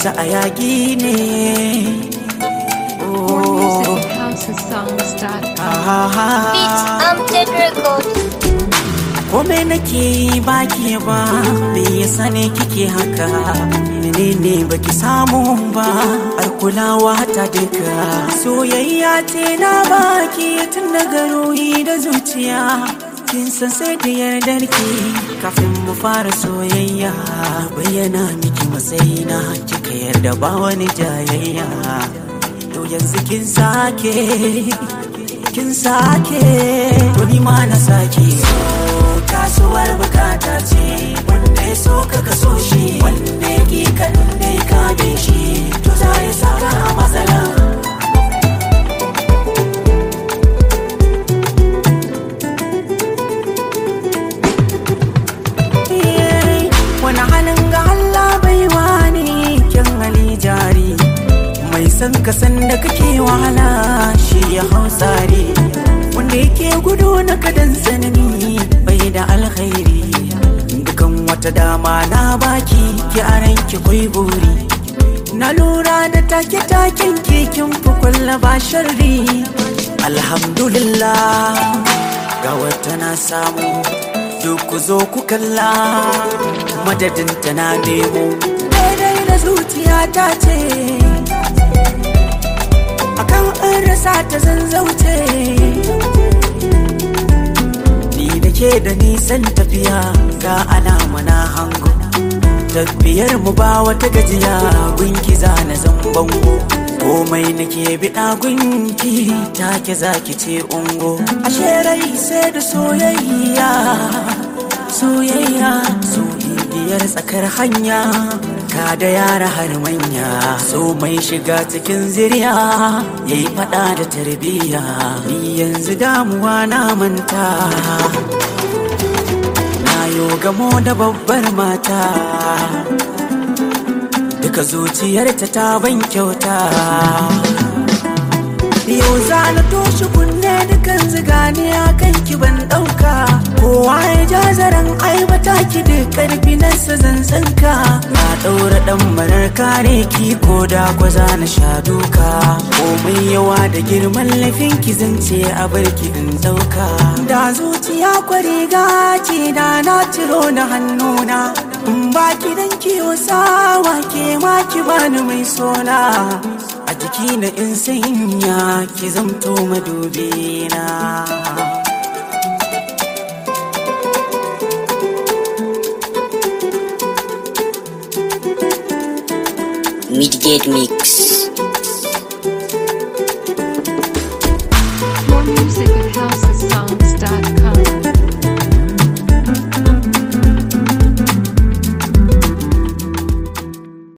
sa a yaƙi ne. Kome nake baki ba, me yasa ne kike haka? Menene baki samu ba, har kulawa ta duka. Soyayya ce na baki tun daga ruhi da zuciya. Kin san sai da yardar ki kafin mu fara soyayya. Bayyana miki matsayina kika yarda ba wani jayayya. To yanzu kin sake wani ma na sake. Kasuwar bukata ce wanda ya so ka so shi, wanda ya ki kan dai ka bi shi, to za ya saka a matsala. Wani halin ga Allah bai wani kyan hali jari, mai san ka san da kake wahala shi ya hau tsari, wanda yake gudu na kadan sanani bai da alkhairi. Dukan wata dama na baki ki aran ki kwai buri, na lura da take-taken kin fi kulla ba sharri. Alhamdulillah ga wata na samu, duk ku zo ku kalla madadin ta na nemo. Daidai da zuciya ta ce akan an rasa ta zanzauce. Ni da ke da nisan tafiya ga alama na hango, tafiyar mu ba wata gajiya, gunki za na zambango. Komai nake biɗa gunki take zaki ce ungo. Ashe rai sai da soyayya, soyayya so igiyar tsakar hanya, ka da yara har manya. So mai shiga cikin zuriya yayi fada da tarbiyya. Ni yanzu damuwa na manta, na yo gamo da babbar mata, duka zuciyarta ta ban kyauta. Yau za na toshe kunne dukan zigane a kan ki ban ɗauka. Kowa ya ja zaren aibata ki da ƙarfi na zanzanka. Na ɗaura ɗan marar kare ki ko da gwaza na sha duka. Komai yawa da girman laifin ki zance a barki in ɗauka. Da zuciya kwariga ce da na ciro na hannuna, in ba ki dan kiyo sawa ke ma ki bani mai sona. A jiki na in sanya ki zamto madubina. Midgate Mix. More music at housesounds.com.